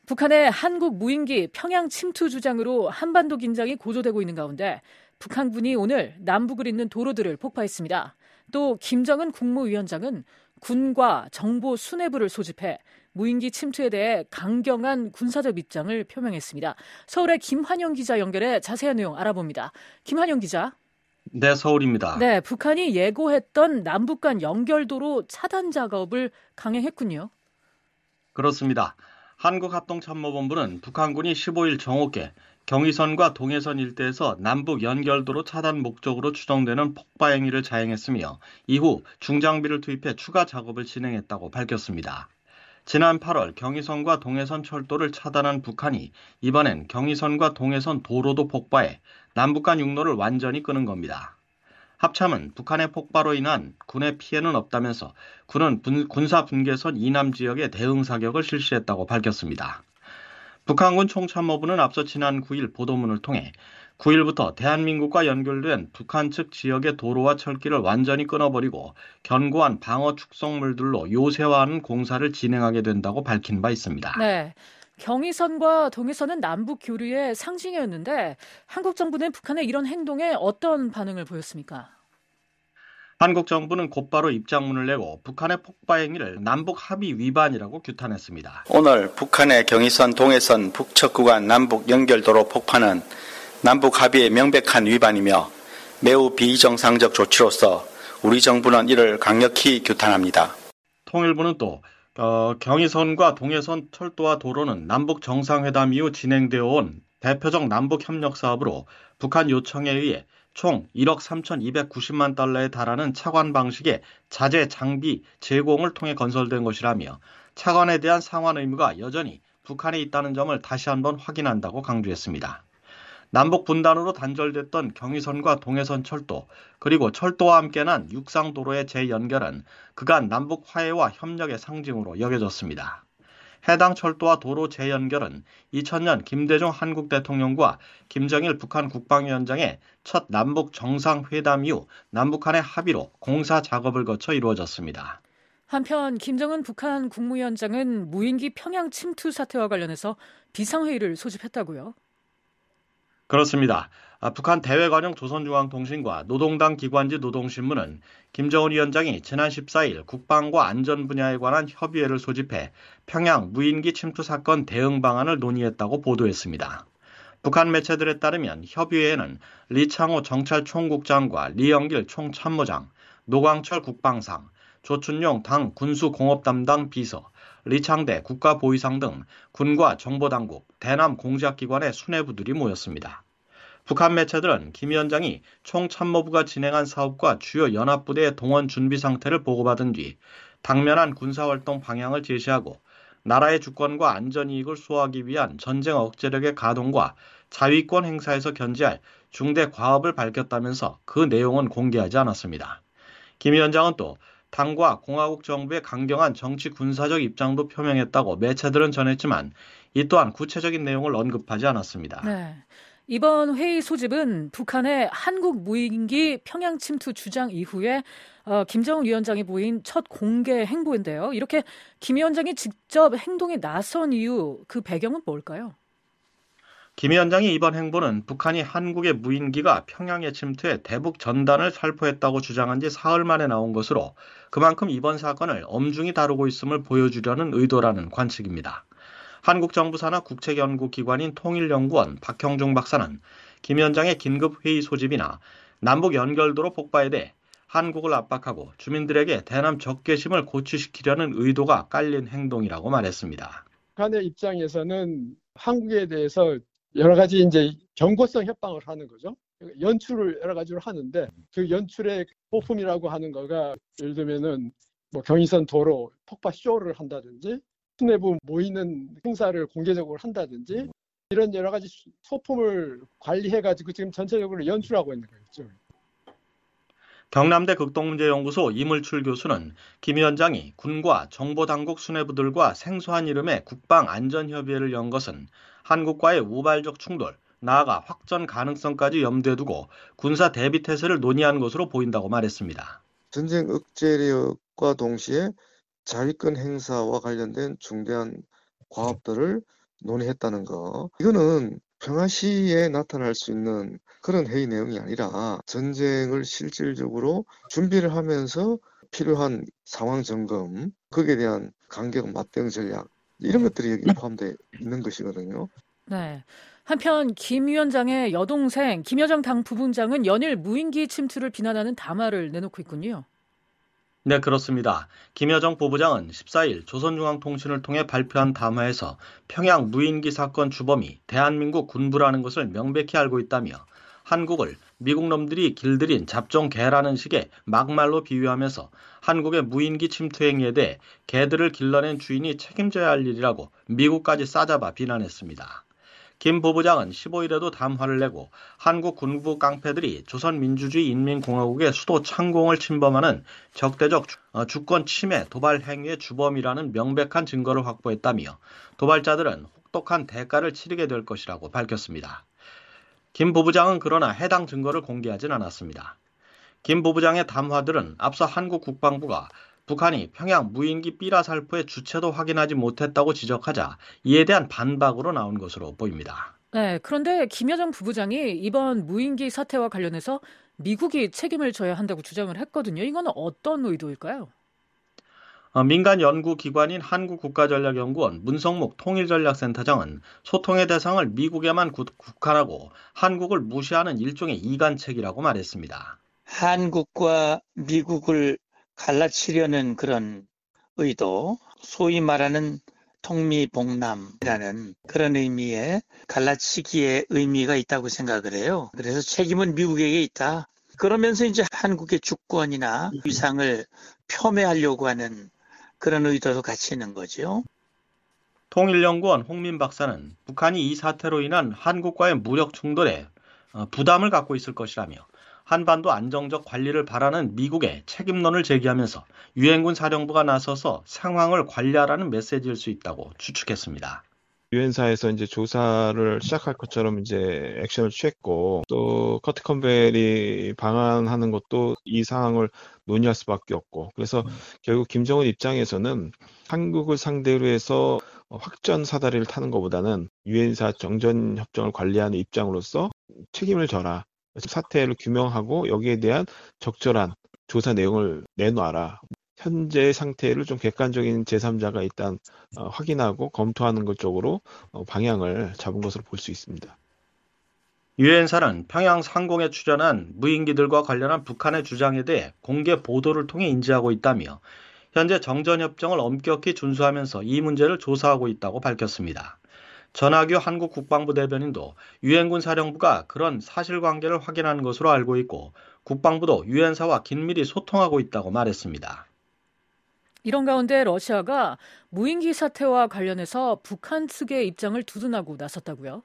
북한의 한국 무인기 평양 침투 주장으로 한반도 긴장이 고조되고 있는 가운데 북한군이 오늘 남북을 잇는 도로들을 폭파했습니다. 또 김정은 국무위원장은 군과 정보 수뇌부를 소집해 무인기 침투에 대해 강경한 군사적 입장을 표명했습니다. 서울의 김환영 기자 연결해 자세한 내용 알아봅니다. 김환영 기자. 네, 서울입니다. 네, 북한이 예고했던 남북 간 연결도로 차단 작업을 강행했군요. 그렇습니다. 한국합동참모본부는 북한군이 15일 정오께 경의선과 동해선 일대에서 남북 연결도로 차단 목적으로 추정되는 폭파 행위를 자행했으며 이후 중장비를 투입해 추가 작업을 진행했다고 밝혔습니다. 지난 8월 경의선과 동해선 철도를 차단한 북한이 이번엔 경의선과 동해선 도로도 폭파해 남북 간 육로를 완전히 끊은 겁니다. 합참은 북한의 폭발로 인한 군의 피해는 없다면서 군은 군사 분계선 이남 지역에 대응 사격을 실시했다고 밝혔습니다. 북한군 총참모부는 앞서 지난 9일 보도문을 통해 9일부터 대한민국과 연결된 북한 측 지역의 도로와 철길을 완전히 끊어버리고 견고한 방어 축성물들로 요새화하는 공사를 진행하게 된다고 밝힌 바 있습니다. 네. 경의선과 동해선은 남북 교류의 상징이었는데 한국 정부는 북한의 이런 행동에 어떤 반응을 보였습니까? 한국 정부는 곧바로 입장문을 내고 북한의 폭파 행위를 남북 합의 위반이라고 규탄했습니다. 오늘 북한의 경의선, 동해선, 북측 구간 남북 연결도로 폭파는 남북 합의의 명백한 위반이며 매우 비정상적 조치로서 우리 정부는 이를 강력히 규탄합니다. 통일부는 또 경의선과 동해선 철도와 도로는 남북 정상회담 이후 진행되어 온 대표적 남북 협력 사업으로 북한 요청에 의해 총 1억 3,290만 달러에 달하는 차관 방식의 자재 장비 제공을 통해 건설된 것이라며 차관에 대한 상환 의무가 여전히 북한에 있다는 점을 다시 한번 확인한다고 강조했습니다. 남북 분단으로 단절됐던 경의선과 동해선 철도, 그리고 철도와 함께 난 육상도로의 재연결은 그간 남북 화해와 협력의 상징으로 여겨졌습니다. 해당 철도와 도로 재연결은 2000년 김대중 한국 대통령과 김정일 북한 국방위원장의 첫 남북 정상회담 이후 남북 간의 합의로 공사 작업을 거쳐 이루어졌습니다. 한편 김정은 북한 국무위원장은 무인기 평양 침투 사태와 관련해서 비상회의를 소집했다고요? 그렇습니다. 북한 대외관용 조선중앙통신과 노동당 기관지 노동신문은 김정은 위원장이 지난 14일 국방과 안전 분야에 관한 협의회를 소집해 평양 무인기 침투 사건 대응 방안을 논의했다고 보도했습니다. 북한 매체들에 따르면 협의회에는 리창호 정찰총국장과 리영길 총참모장, 노광철 국방상, 조춘용 당 군수공업담당 비서, 리창대 국가보위상 등 군과 정보당국, 대남 공작기관의 수뇌부들이 모였습니다. 북한 매체들은 김 위원장이 총참모부가 진행한 사업과 주요 연합부대의 동원 준비 상태를 보고받은 뒤 당면한 군사활동 방향을 제시하고 나라의 주권과 안전이익을 수호하기 위한 전쟁 억제력의 가동과 자위권 행사에서 견지할 중대 과업을 밝혔다면서 그 내용은 공개하지 않았습니다. 김 위원장은 또 당과 공화국 정부의 강경한 정치 군사적 입장도 표명했다고 매체들은 전했지만 이 또한 구체적인 내용을 언급하지 않았습니다. 네. 이번 회의 소집은 북한의 한국 무인기 평양 침투 주장 이후에 김정은 위원장이 보인 첫 공개 행보인데요. 이렇게 김 위원장이 직접 행동에 나선 이유, 그 배경은 뭘까요? 김 위원장이 이번 행보는 북한이 한국의 무인기가 평양에 침투해 대북 전단을 살포했다고 주장한 지 사흘 만에 나온 것으로 그만큼 이번 사건을 엄중히 다루고 있음을 보여주려는 의도라는 관측입니다. 한국 정부 산하 국책연구기관인 통일연구원 박형중 박사는 김 위원장의 긴급회의 소집이나 남북 연결도로 폭파에 대해 한국을 압박하고 주민들에게 대남 적개심을 고취시키려는 의도가 깔린 행동이라고 말했습니다. 북한의 입장에서는 한국에 대해서 여러 가지 이제 경고성 협박을 하는 거죠. 연출을 여러 가지로 하는데 그 연출의 보품이라고 하는 거가 예를 들면은 뭐 경의선 도로 폭파 쇼를 한다든지 수뇌부 모이는 행사를 공개적으로 한다든지 이런 여러 가지 소품을 관리해가지고 지금 전체적으로 연출하고 있는 거죠. 경남대 극동문제연구소 이물출 교수는 김 위원장이 군과 정보당국 수뇌부들과 생소한 이름의 국방안전협의회를 연 것은 한국과의 우발적 충돌, 나아가 확전 가능성까지 염두에 두고 군사 대비 태세를 논의한 것으로 보인다고 말했습니다. 전쟁 억제력과 동시에 자위권 행사와 관련된 중대한 과업들을 논의했다는 거. 이거는 평화 시에 나타날 수 있는 그런 회의 내용이 아니라 전쟁을 실질적으로 준비를 하면서 필요한 상황 점검, 거기에 대한 간격 맞대응 전략, 이런 것들이 여기 포함되어 있는 것이거든요. 네. 한편 김 위원장의 여동생 김여정 당 부부장은 연일 무인기 침투를 비난하는 담화를 내놓고 있군요. 네, 그렇습니다. 김여정 부부장은 14일 조선중앙통신을 통해 발표한 담화에서 평양 무인기 사건 주범이 대한민국 군부라는 것을 명백히 알고 있다며 한국을 미국 놈들이 길들인 잡종 개라는 식의 막말로 비유하면서 한국의 무인기 침투 행위에 대해 개들을 길러낸 주인이 책임져야 할 일이라고 미국까지 싸잡아 비난했습니다. 김 부부장은 15일에도 담화를 내고 한국 군부 깡패들이 조선민주주의인민공화국의 수도 창공을 침범하는 적대적 주권 침해 도발 행위의 주범이라는 명백한 증거를 확보했다며 도발자들은 혹독한 대가를 치르게 될 것이라고 밝혔습니다. 김 부부장은 그러나 해당 증거를 공개하진 않았습니다. 김 부부장의 담화들은 앞서 한국 국방부가 북한이 평양 무인기 삐라살포의 주체도 확인하지 못했다고 지적하자 이에 대한 반박으로 나온 것으로 보입니다. 네, 그런데 김여정 부부장이 이번 무인기 사태와 관련해서 미국이 책임을 져야 한다고 주장을 했거든요. 이건 어떤 의도일까요? 민간 연구기관인 한국국가전략연구원 문성목 통일전략센터장은 소통의 대상을 미국에만 국한하고 한국을 무시하는 일종의 이간책이라고 말했습니다. 한국과 미국을 갈라치려는 그런 의도, 소위 말하는 통미봉남이라는 그런 의미의 갈라치기의 의미가 있다고 생각을 해요. 그래서 책임은 미국에게 있다. 그러면서 이제 한국의 주권이나 위상을 폄훼하려고 하는 그런 의도도 같이 있는 거죠. 통일연구원 홍민 박사는 북한이 이 사태로 인한 한국과의 무력 충돌에 부담을 갖고 있을 것이라며 한반도 안정적 관리를 바라는 미국의 책임론을 제기하면서 유엔군 사령부가 나서서 상황을 관리하라는 메시지일 수 있다고 추측했습니다. 유엔사에서 이제 조사를 시작할 것처럼 이제 액션을 취했고 또 커트 컨벨이 방한하는 것도 이 상황을 논의할 수밖에 없고 그래서 결국 김정은 입장에서는 한국을 상대로 해서 확전 사다리를 타는 것보다는 유엔사 정전 협정을 관리하는 입장으로서 책임을 져라. 사태를 규명하고 여기에 대한 적절한 조사 내용을 내놔라. 현재 상태를 좀 객관적인 제3자가 일단 확인하고 검토하는 것 쪽으로 방향을 잡은 것으로 볼 수 있습니다. 유엔사는 평양 상공에 출현한 무인기들과 관련한 북한의 주장에 대해 공개 보도를 통해 인지하고 있다며 현재 정전협정을 엄격히 준수하면서 이 문제를 조사하고 있다고 밝혔습니다. 전하규 한국 국방부 대변인도 유엔군 사령부가 그런 사실관계를 확인하는 것으로 알고 있고 국방부도 유엔사와 긴밀히 소통하고 있다고 말했습니다. 이런 가운데 러시아가 무인기 사태와 관련해서 북한 측의 입장을 두둔하고 나섰다고요?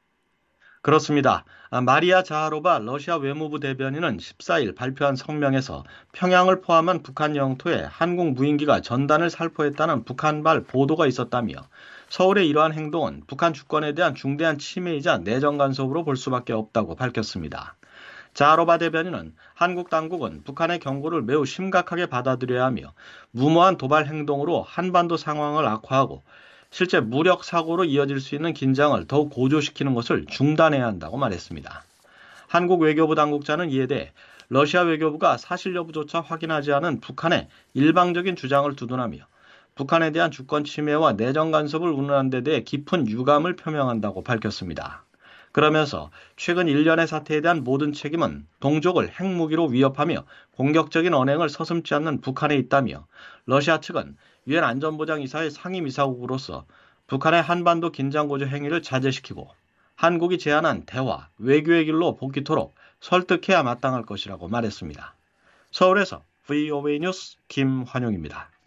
그렇습니다. 마리아 자하로바 러시아 외무부 대변인은 14일 발표한 성명에서 평양을 포함한 북한 영토에 한국 무인기가 전단을 살포했다는 북한발 보도가 있었다며 서울의 이러한 행동은 북한 주권에 대한 중대한 침해이자 내정 간섭으로 볼 수밖에 없다고 밝혔습니다. 자하로바 대변인은 한국 당국은 북한의 경고를 매우 심각하게 받아들여야 하며 무모한 도발 행동으로 한반도 상황을 악화하고 실제 무력 사고로 이어질 수 있는 긴장을 더욱 고조시키는 것을 중단해야 한다고 말했습니다. 한국 외교부 당국자는 이에 대해 러시아 외교부가 사실 여부조차 확인하지 않은 북한의 일방적인 주장을 두둔하며 북한에 대한 주권 침해와 내정 간섭을 운운한 데 대해 깊은 유감을 표명한다고 밝혔습니다. 그러면서 최근 일련의 사태에 대한 모든 책임은 동족을 핵무기로 위협하며 공격적인 언행을 서슴지 않는 북한에 있다며 러시아 측은 유엔 안전보장이사의 상임이사국으로서 북한의 한반도 긴장고조 행위를 자제시키고 한국이 제안한 대화, 외교의 길로 복귀토록 설득해야 마땅할 것이라고 말했습니다. 서울에서 VOA 뉴스 김환용입니다.